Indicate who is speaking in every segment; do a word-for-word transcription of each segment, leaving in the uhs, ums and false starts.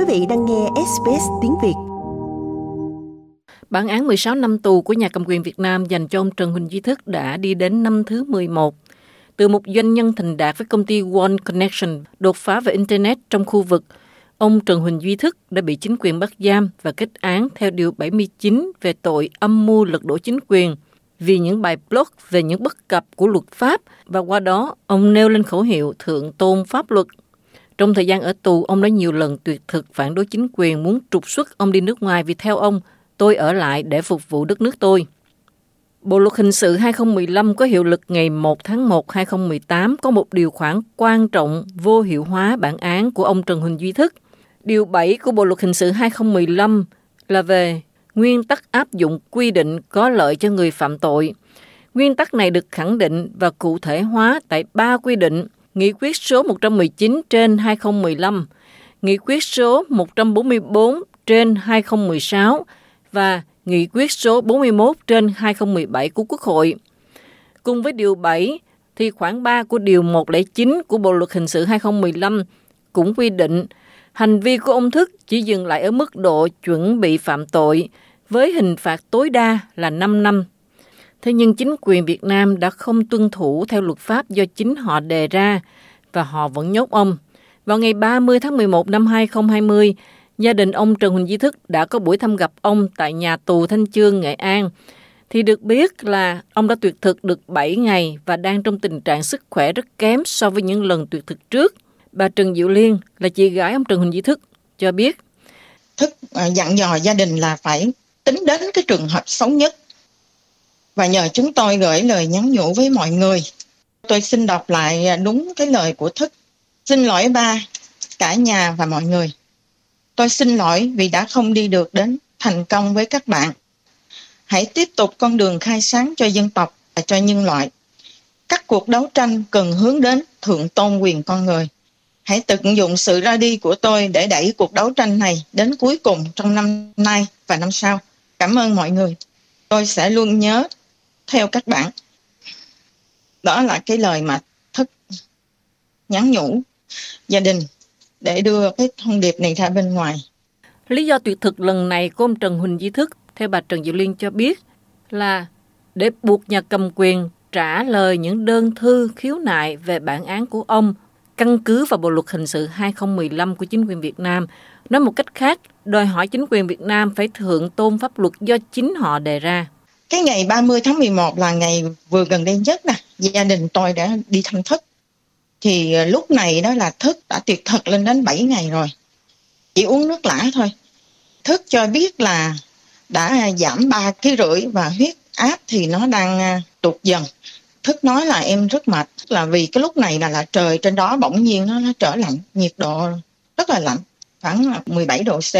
Speaker 1: vị đang nghe ét bê ét tiếng Việt.
Speaker 2: Bản án mười sáu năm tù của nhà cầm quyền Việt Nam dành cho ông Trần Huỳnh Duy Thức đã đi đến năm thứ mười một. Từ một doanh nhân thành đạt với công ty One Connection đột phá về Internet trong khu vực, ông Trần Huỳnh Duy Thức đã bị chính quyền bắt giam và kết án theo Điều bảy mươi chín về tội âm mưu lật đổ chính quyền vì những bài blog về những bất cập của luật pháp, và qua đó ông nêu lên khẩu hiệu thượng tôn pháp luật. Trong thời gian ở tù, ông đã nhiều lần tuyệt thực phản đối chính quyền muốn trục xuất ông đi nước ngoài vì theo ông, tôi ở lại để phục vụ đất nước tôi. Bộ luật hình sự hai không một năm có hiệu lực ngày một tháng một năm hai không một tám có một điều khoản quan trọng vô hiệu hóa bản án của ông Trần Huỳnh Duy Thức. Điều bảy của Bộ luật hình sự hai không một năm là về nguyên tắc áp dụng quy định có lợi cho người phạm tội. Nguyên tắc này được khẳng định và cụ thể hóa tại ba quy định: Nghị quyết số một trăm mười chín trên hai không một năm, Nghị quyết số một trăm bốn mươi bốn trên hai không một sáu và Nghị quyết số bốn mươi mốt trên hai không một bảy của Quốc hội. Cùng với điều bảy, thì khoản ba của điều một không chín của Bộ luật hình sự hai không một năm cũng quy định hành vi của ông Thức chỉ dừng lại ở mức độ chuẩn bị phạm tội với hình phạt tối đa là năm năm. Thế nhưng chính quyền Việt Nam đã không tuân thủ theo luật pháp do chính họ đề ra và họ vẫn nhốt ông. Vào ngày ba mươi tháng mười một năm hai không hai không, gia đình ông Trần Huỳnh Duy Thức đã có buổi thăm gặp ông tại nhà tù Thanh Chương, Nghệ An. Thì được biết là ông đã tuyệt thực được bảy ngày và đang trong tình trạng sức khỏe rất kém so với những lần tuyệt thực trước. Bà Trần Diệu Liên là chị gái ông Trần Huỳnh Duy Thức cho biết.
Speaker 3: Thức dặn dò gia đình là phải tính đến cái trường hợp xấu nhất và nhờ chúng tôi gửi lời nhắn nhủ với mọi người. Tôi xin đọc lại đúng cái lời của Thức. Xin lỗi ba, cả nhà và mọi người. Tôi xin lỗi vì đã không đi được đến thành công với các bạn. Hãy tiếp tục con đường khai sáng cho dân tộc và cho nhân loại. Các cuộc đấu tranh cần hướng đến thượng tôn quyền con người. Hãy tận dụng sự ra đi của tôi để đẩy cuộc đấu tranh này đến cuối cùng trong năm nay và năm sau. Cảm ơn mọi người. Tôi sẽ luôn nhớ theo các bạn. Đó là cái lời mà Thức nhắn nhủ gia đình để đưa cái thông điệp này ra bên ngoài.
Speaker 2: Lý do tuyệt thực lần này của ông Trần Huỳnh Duy Thức, theo bà Trần Diệu Liên cho biết, là để buộc nhà cầm quyền trả lời những đơn thư khiếu nại về bản án của ông căn cứ vào Bộ luật hình sự hai không một năm của chính quyền Việt Nam. Nói một cách khác, đòi hỏi chính quyền Việt Nam phải thượng tôn pháp luật do chính họ đề ra.
Speaker 3: Cái ngày ba mươi tháng mười một là ngày vừa gần đây nhất nè, gia đình tôi đã đi thăm Thức. Thì lúc này đó là Thức đã tuyệt thực lên đến bảy ngày rồi. Chỉ uống nước lã thôi. Thức cho biết là đã giảm ba ký rưỡi và huyết áp thì nó đang tụt dần. Thức nói là em rất mệt, là vì cái lúc này là, là trời trên đó bỗng nhiên nó, nó trở lạnh, nhiệt độ rất là lạnh, khoảng mười bảy độ C.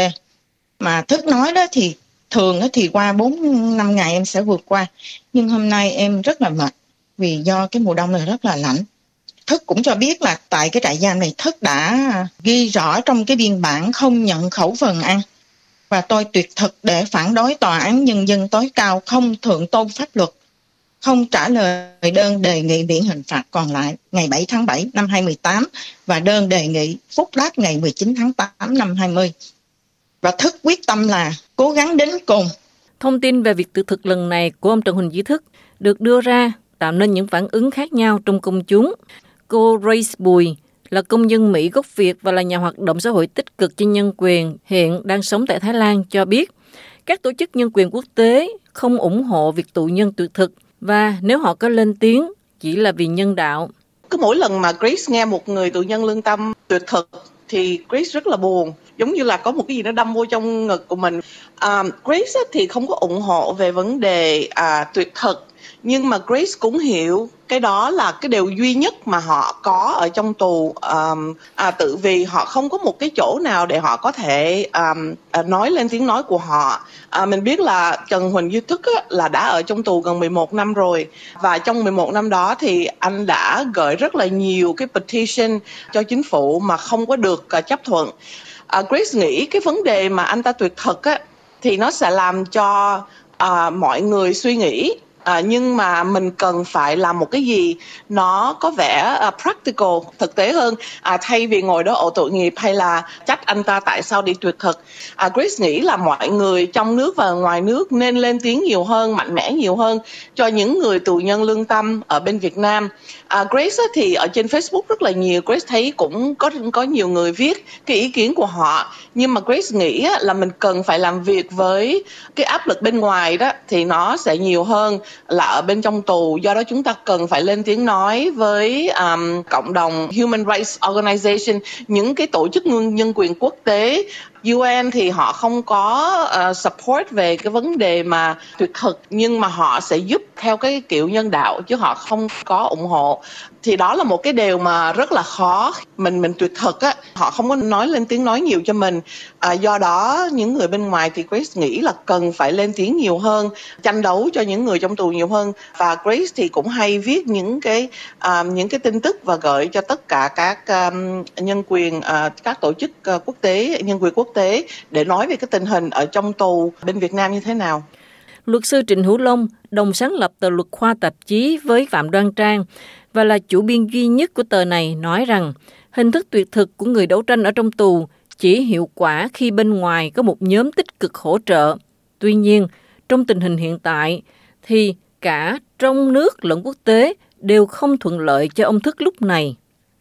Speaker 3: Mà Thức nói đó thì thường thì qua bốn năm ngày em sẽ vượt qua, nhưng hôm nay em rất là mệt vì do cái mùa đông này rất là lạnh. Thức cũng cho biết là tại cái trại giam này Thức đã ghi rõ trong cái biên bản không nhận khẩu phần ăn. Và tôi tuyệt thực để phản đối Tòa án Nhân dân tối cao không thượng tôn pháp luật, không trả lời đơn đề nghị miễn hình phạt còn lại ngày bảy tháng bảy năm hai không một tám và đơn đề nghị phúc đáp ngày mười chín tháng tám năm hai không. Và Thức quyết tâm là cố gắng đến cùng.
Speaker 2: Thông tin về việc tuyệt thực lần này của ông Trần Huỳnh Duy Thức được đưa ra tạo nên những phản ứng khác nhau trong công chúng. Cô Grace Bùi là công dân Mỹ gốc Việt và là nhà hoạt động xã hội tích cực cho nhân quyền, hiện đang sống tại Thái Lan, cho biết các tổ chức nhân quyền quốc tế không ủng hộ việc tù nhân tuyệt thực và nếu họ có lên tiếng chỉ là vì nhân đạo.
Speaker 4: Cứ mỗi lần mà Grace nghe một người tù nhân lương tâm tuyệt thực thì Grace rất là buồn, giống như là có một cái gì nó đâm vô trong ngực của mình. À, Grace thì không có ủng hộ về vấn đề à, tuyệt thực, nhưng mà Grace cũng hiểu cái đó là cái điều duy nhất mà họ có ở trong tù, um, à, tự vì họ không có một cái chỗ nào để họ có thể um, à, nói lên tiếng nói của họ. À, mình biết là Trần Huỳnh Duy Thức á, là đã ở trong tù gần mười một năm rồi, và trong mười một năm đó thì anh đã gửi rất là nhiều cái petition cho chính phủ mà không có được uh, chấp thuận. À, Grace nghĩ cái vấn đề mà anh ta tuyệt thực á, thì nó sẽ làm cho uh, mọi người suy nghĩ À, nhưng mà mình cần phải làm một cái gì nó có vẻ uh, practical, thực tế hơn, à, thay vì ngồi đó ổ tội nghiệp hay là trách anh ta tại sao đi tuyệt thực. À, Grace nghĩ là mọi người trong nước và ngoài nước nên lên tiếng nhiều hơn, mạnh mẽ nhiều hơn cho những người tù nhân lương tâm ở bên Việt Nam. À, Grace thì ở trên Facebook rất là nhiều, Grace thấy cũng có có nhiều người viết cái ý kiến của họ, nhưng mà Grace nghĩ là mình cần phải làm việc với cái áp lực bên ngoài đó thì nó sẽ nhiều hơn là ở bên trong tù. Do đó chúng ta cần phải lên tiếng nói với um, cộng đồng Human Rights Organization, những cái tổ chức nhân quyền quốc tế. u en thì họ không có uh, support về cái vấn đề mà tuyệt thực, nhưng mà họ sẽ giúp theo cái kiểu nhân đạo chứ họ không có ủng hộ. Thì đó là một cái điều mà rất là khó. Mình mình tuyệt thực á, họ không có nói lên tiếng nói nhiều cho mình. À, do đó những người bên ngoài thì Grace nghĩ là cần phải lên tiếng nhiều hơn, tranh đấu cho những người trong tù nhiều hơn. Và Grace thì cũng hay viết những cái um, những cái tin tức và gửi cho tất cả các um, nhân quyền, uh, các tổ chức uh, quốc tế, nhân quyền quốc tế để nói về cái tình hình ở trong tù bên Việt Nam như thế nào.
Speaker 2: Luật sư Trịnh Hữu Long, đồng sáng lập tờ Luật Khoa tạp chí với Phạm Đoan Trang và là chủ biên duy nhất của tờ này, nói rằng hình thức tuyệt thực của người đấu tranh ở trong tù chỉ hiệu quả khi bên ngoài có một nhóm tích cực hỗ trợ. Tuy nhiên, trong tình hình hiện tại thì cả trong nước lẫn quốc tế đều không thuận lợi cho ông Thức lúc này.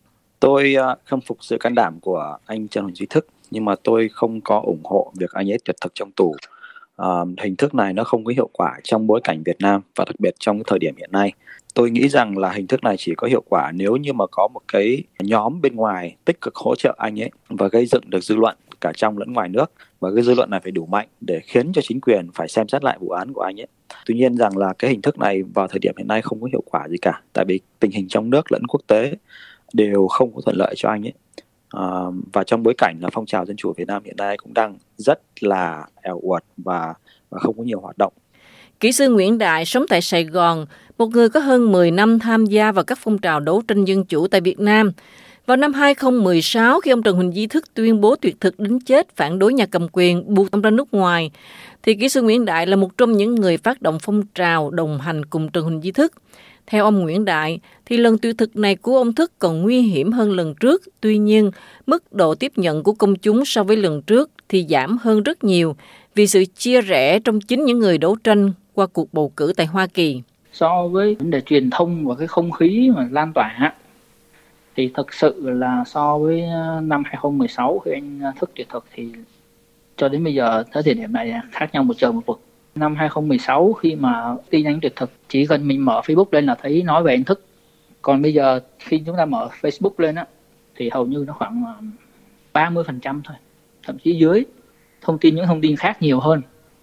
Speaker 5: Tôi khâm phục sự can đảm của anh Trần Huỳnh Duy Thức, nhưng mà tôi không có ủng hộ việc anh ấy tuyệt thực trong tù. Uh, hình thức này nó không có hiệu quả trong bối cảnh Việt Nam và đặc biệt trong cái thời điểm hiện nay. Tôi nghĩ rằng là hình thức này chỉ có hiệu quả nếu như mà có một cái nhóm bên ngoài tích cực hỗ trợ anh ấy và gây dựng được dư luận cả trong lẫn ngoài nước, và cái dư luận này phải đủ mạnh để khiến cho chính quyền phải xem xét lại vụ án của anh ấy. Tuy nhiên rằng là cái hình thức này vào thời điểm hiện nay không có hiệu quả gì cả, tại vì tình hình trong nước lẫn quốc tế đều không có thuận lợi cho anh ấy. Uh, và trong bối cảnh là phong trào dân chủ Việt Nam hiện nay cũng đang rất là eo uột và, và không có nhiều hoạt động.
Speaker 2: Kỹ sư Nguyễn Đại sống tại Sài Gòn, một người có hơn mười năm tham gia vào các phong trào đấu tranh dân chủ tại Việt Nam. Vào năm hai không một sáu, khi ông Trần Huỳnh Duy Thức tuyên bố tuyệt thực đến chết phản đối nhà cầm quyền buộc ông ra nước ngoài, thì kỹ sư Nguyễn Đại là một trong những người phát động phong trào đồng hành cùng Trần Huỳnh Duy Thức. Theo ông Nguyễn Đại, thì lần tuyệt thực này của ông Thức còn nguy hiểm hơn lần trước. Tuy nhiên, mức độ tiếp nhận của công chúng so với lần trước thì giảm hơn rất nhiều vì sự chia rẽ trong chính những người đấu tranh qua cuộc bầu cử tại Hoa Kỳ.
Speaker 6: So với vấn đề truyền thông và cái không khí mà lan tỏa, thì thực sự là so với năm hai không một sáu khi anh Thức tuyệt thực thì cho đến bây giờ tới thời điểm này khác nhau một trời một vực. Năm hai không một sáu khi mà tin anh tuyệt thực, chỉ cần mình mở Facebook lên là thấy nói về anh Thức. Còn bây giờ khi chúng ta mở Facebook lên á, thì hầu như nó khoảng ba mươi phần trăm thôi, thậm chí dưới. Thông tin, những thông tin khác nhiều hơn.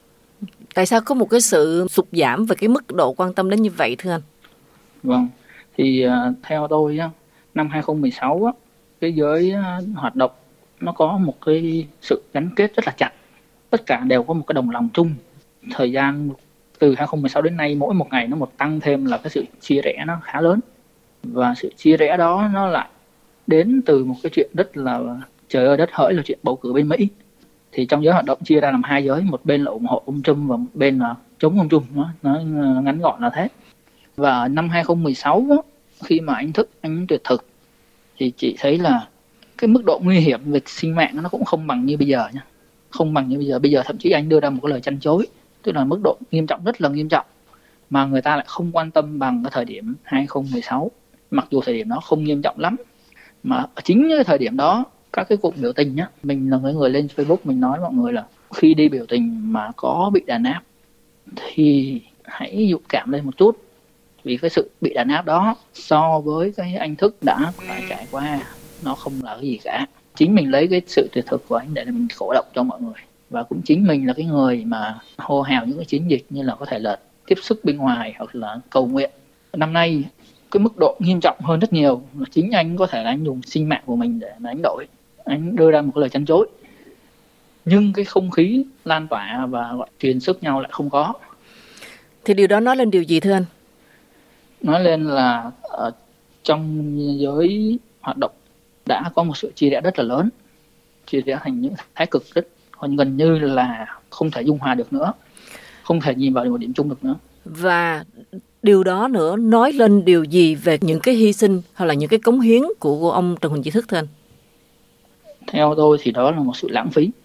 Speaker 2: Tại sao có một cái sự sụt giảm về cái mức độ quan tâm đến như vậy thưa anh?
Speaker 6: Vâng, thì uh, theo tôi á, năm hai không một sáu á, cái giới uh, hoạt động nó có một cái sự gắn kết rất là chặt. Tất cả đều có một cái đồng lòng chung. Thời gian từ hai không một sáu đến nay, mỗi một ngày nó một tăng thêm là cái sự chia rẽ nó khá lớn. Và sự chia rẽ đó nó lại đến từ một cái chuyện rất là trời ơi đất hỡi, là chuyện bầu cử bên Mỹ. Thì trong giới hoạt động chia ra làm hai giới, một bên là ủng hộ ông Trump và một bên là chống ông Trump, nó, nó ngắn gọn là thế. Và năm hai không một sáu đó, khi mà anh Thức, anh tuyệt thực, thì chị thấy là cái mức độ nguy hiểm về sinh mạng nó cũng không bằng như bây giờ nha. Không bằng như bây giờ. Bây giờ thậm chí anh đưa ra một cái lời chăn chối, tức là mức độ nghiêm trọng, rất là nghiêm trọng, mà người ta lại không quan tâm bằng cái thời điểm hai không một sáu. Mặc dù thời điểm đó không nghiêm trọng lắm, mà chính cái thời điểm đó, các cái cuộc biểu tình nhá, mình là người lên Facebook mình nói mọi người là khi đi biểu tình mà có bị đàn áp thì hãy dũng cảm lên một chút, vì cái sự bị đàn áp đó so với cái anh Thức đã phải trải qua nó không là cái gì cả. Chính mình lấy cái sự tuyệt thực của anh để mình cổ động cho mọi người, và cũng chính mình là cái người mà hô hào những cái chiến dịch như là có thể là tiếp sức bên ngoài hoặc là cầu nguyện. Năm nay cái mức độ nghiêm trọng hơn rất nhiều, chính anh có thể là anh dùng sinh mạng của mình để mà anh đổi, anh đưa ra một cái lời chăn chối, nhưng cái không khí lan tỏa và gọi truyền sức nhau lại không có.
Speaker 2: Thì điều đó nói lên điều gì thưa anh?
Speaker 6: Nói lên là ở trong giới hoạt động đã có một sự chia rẽ rất là lớn, chia rẽ thành những thái cực rất gần như là không thể dung hòa được nữa, không thể nhìn vào một điểm chung được nữa.
Speaker 2: Và điều đó nữa nói lên điều gì về những cái hy sinh hoặc là những cái cống hiến của, của ông Trần Huỳnh Chí Thức thưa anh?
Speaker 6: Theo tôi thì đó là một sự lãng phí,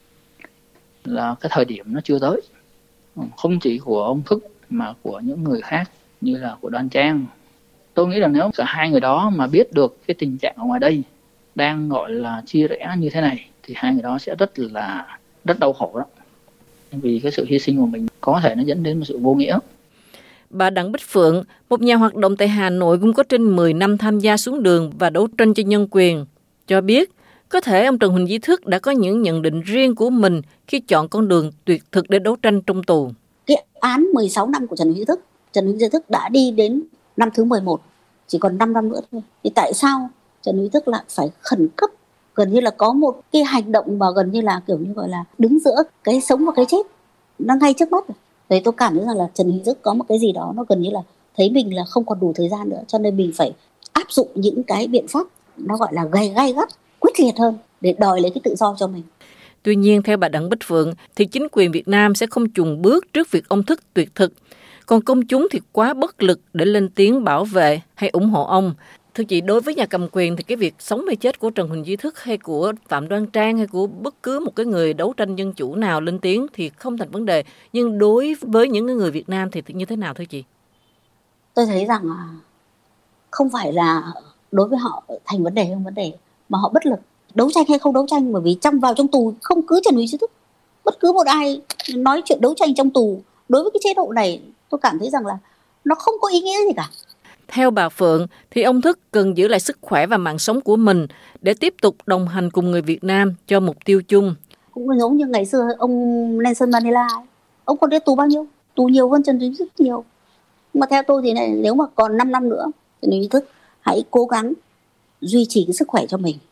Speaker 6: là cái thời điểm nó chưa tới, không chỉ của ông Thức mà của những người khác như là của Đoan Trang. Tôi nghĩ là nếu cả hai người đó mà biết được cái tình trạng ở ngoài đây đang gọi là chia rẽ như thế này thì hai người đó sẽ rất là rất đau khổ đó, vì cái sự hy sinh của mình có thể nó dẫn đến một sự vô nghĩa.
Speaker 2: Bà Đặng Bích Phượng, một nhà hoạt động tại Hà Nội cũng có trên mười năm tham gia xuống đường và đấu tranh cho nhân quyền, cho biết có thể ông Trần Huỳnh Chí Thức đã có những nhận định riêng của mình khi chọn con đường tuyệt thực để đấu tranh trong tù.
Speaker 7: Cái án mười sáu năm của Trần Huỳnh Chí Thức, Trần Huỳnh Chí Thức đã đi đến năm thứ mười một, chỉ còn năm năm nữa thôi. Thì tại sao Trần Huỳnh Chí Thức lại phải khẩn cấp, gần như là có một cái hành động mà gần như là kiểu như gọi là đứng giữa cái sống và cái chết, nó ngay trước mắt. Đấy, tôi cảm thấy rằng là Trần Huỳnh Chí Thức có một cái gì đó nó gần như là thấy mình là không còn đủ thời gian nữa, cho nên mình phải áp dụng những cái biện pháp nó gọi là gay gay gắt, quyết liệt hơn để đòi lấy cái tự do cho mình.
Speaker 2: Tuy nhiên, theo bà Đặng Bích Phượng, thì chính quyền Việt Nam sẽ không chùn bước trước việc ông Thức tuyệt thực. Còn công chúng thì quá bất lực để lên tiếng bảo vệ hay ủng hộ ông. Thưa chị, đối với nhà cầm quyền thì cái việc sống hay chết của Trần Huỳnh Chí Thức hay của Phạm Đoan Trang hay của bất cứ một cái người đấu tranh dân chủ nào lên tiếng thì không thành vấn đề. Nhưng đối với những người Việt Nam thì như thế nào thưa chị?
Speaker 7: Tôi thấy rằng không phải là đối với họ thành vấn đề không vấn đề, mà họ bất lực. Đấu tranh hay không đấu tranh, bởi vì trong vào trong tù không cứ Trần Huỳnh Chí Thức, bất cứ một ai nói chuyện đấu tranh trong tù đối với cái chế độ này, tôi cảm thấy rằng là nó không có ý nghĩa gì cả.
Speaker 2: Theo bà Phượng thì ông Thức cần giữ lại sức khỏe và mạng sống của mình để tiếp tục đồng hành cùng người Việt Nam cho mục tiêu chung.
Speaker 7: Cũng giống như ngày xưa ông Nelson Mandela, ông còn đi tù bao nhiêu? Tù nhiều hơn Trần Huỳnh Chí Thức nhiều. Nhưng mà theo tôi thì này, nếu mà còn năm năm nữa, Trần Huỳnh Chí Thức hãy cố gắng duy trì cái sức khỏe cho mình,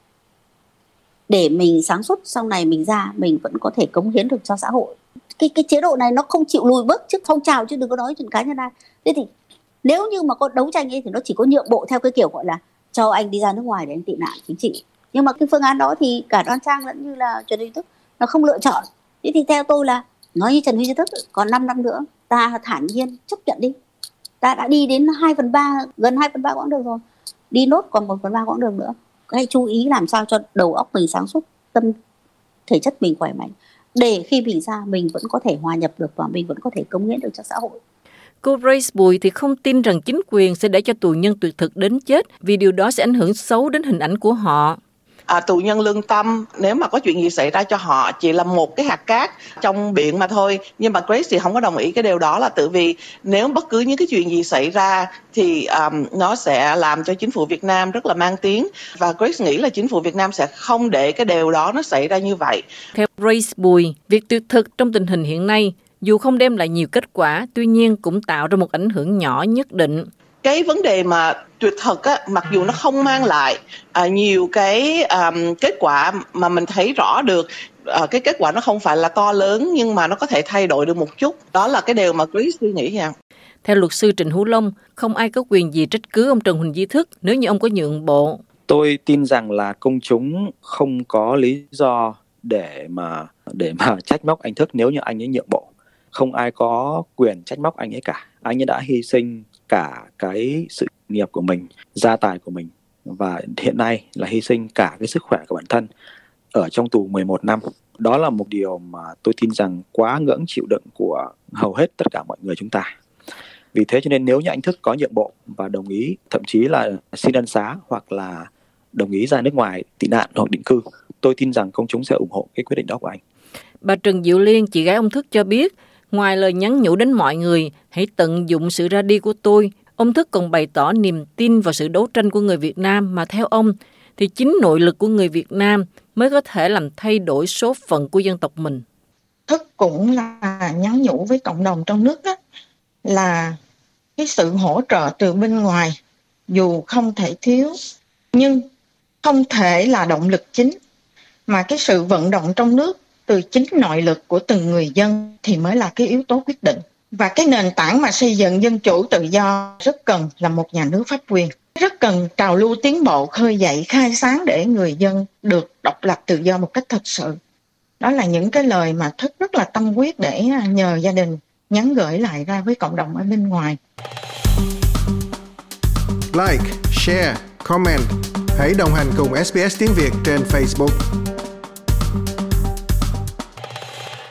Speaker 7: để mình sáng suốt sau này mình ra mình vẫn có thể cống hiến được cho xã hội. Cái cái chế độ này nó không chịu lùi bước trước phong trào, chứ đừng có nói chuyện cá nhân ai. Thế thì nếu như mà có đấu tranh ấy thì nó chỉ có nhượng bộ theo cái kiểu gọi là cho anh đi ra nước ngoài để anh tị nạn chính trị. Nhưng mà cái phương án đó thì cả Đoan Trang lẫn như là Trần Huỳnh Chí Thức nó không lựa chọn. Thế thì theo tôi là nói như Trần Huỳnh Chí Thức, còn năm năm nữa ta thản nhiên chấp nhận đi. Ta đã đi đến hai phần ba, gần hai phần ba quãng đường rồi, đi nốt còn một phần ba quãng đường nữa. Hãy chú ý làm sao cho đầu óc mình sáng suốt, tâm thể chất mình khỏe mạnh, để khi mình ra mình vẫn có thể hòa nhập được và mình vẫn có thể cống hiến được cho xã hội.
Speaker 2: Cô Grace Bùi thì không tin rằng chính quyền sẽ để cho tù nhân tuyệt thực đến chết, vì điều đó sẽ ảnh hưởng xấu đến hình ảnh của họ.
Speaker 4: À, tù nhân lương tâm, nếu mà có chuyện gì xảy ra cho họ chỉ là một cái hạt cát trong biển mà thôi. Nhưng mà Grace thì không có đồng ý cái điều đó, là tự vì nếu bất cứ những cái chuyện gì xảy ra thì um, nó sẽ làm cho chính phủ Việt Nam rất là mang tiếng. Và Grace nghĩ là chính phủ Việt Nam sẽ không để cái điều đó nó xảy ra như vậy.
Speaker 2: Theo Grace Bùi, việc tuyệt thực trong tình hình hiện nay dù không đem lại nhiều kết quả, tuy nhiên cũng tạo ra một ảnh hưởng nhỏ nhất định.
Speaker 4: Cái vấn đề mà tuyệt thực á, mặc dù nó không mang lại à, nhiều cái um, kết quả mà mình thấy rõ được, à, cái kết quả nó không phải là to lớn, nhưng mà nó có thể thay đổi được một chút. Đó là cái điều mà Chris suy nghĩ nha.
Speaker 2: Theo luật sư Trịnh Hữu Long, không ai có quyền gì trách cứ ông Trần Huỳnh Chí Thức nếu như ông có nhượng bộ.
Speaker 5: Tôi tin rằng là công chúng không có lý do để mà để mà trách móc anh Thức nếu như anh ấy nhượng bộ. Không ai có quyền trách móc anh ấy cả. Anh ấy đã hy sinh cả cái sự nghiệp của mình, gia tài của mình, và hiện nay là hy sinh cả cái sức khỏe của bản thân ở trong tù mười một năm. Đó là một điều mà tôi tin rằng quá ngưỡng chịu đựng của hầu hết tất cả mọi người chúng ta. Vì thế cho nên nếu như anh Thức có nhượng bộ và đồng ý, thậm chí là xin ân xá hoặc là đồng ý ra nước ngoài tị nạn hoặc định cư, tôi tin rằng công chúng sẽ ủng hộ cái quyết định đó của anh.
Speaker 2: Bà Trần Diệu Liên, chị gái ông Thức cho biết, ngoài lời nhắn nhủ đến mọi người, hãy tận dụng sự ra đi của tôi, ông Thức còn bày tỏ niềm tin vào sự đấu tranh của người Việt Nam mà theo ông, thì chính nội lực của người Việt Nam mới có thể làm thay đổi số phận của dân tộc mình.
Speaker 3: Thức cũng là nhắn nhủ với cộng đồng trong nước đó, là cái sự hỗ trợ từ bên ngoài dù không thể thiếu, nhưng không thể là động lực chính, mà cái sự vận động trong nước từ chính nội lực của từng người dân thì mới là cái yếu tố quyết định. Và cái nền tảng mà xây dựng dân chủ tự do rất cần là một nhà nước pháp quyền, rất cần trào lưu tiến bộ khơi dậy khai sáng để người dân được độc lập tự do một cách thật sự. Đó là những cái lời mà Thức rất là tâm huyết để nhờ gia đình nhắn gửi lại ra với cộng đồng ở bên ngoài.
Speaker 8: Like, share, comment. Hãy đồng hành cùng ét bê ét tiếng Việt trên Facebook.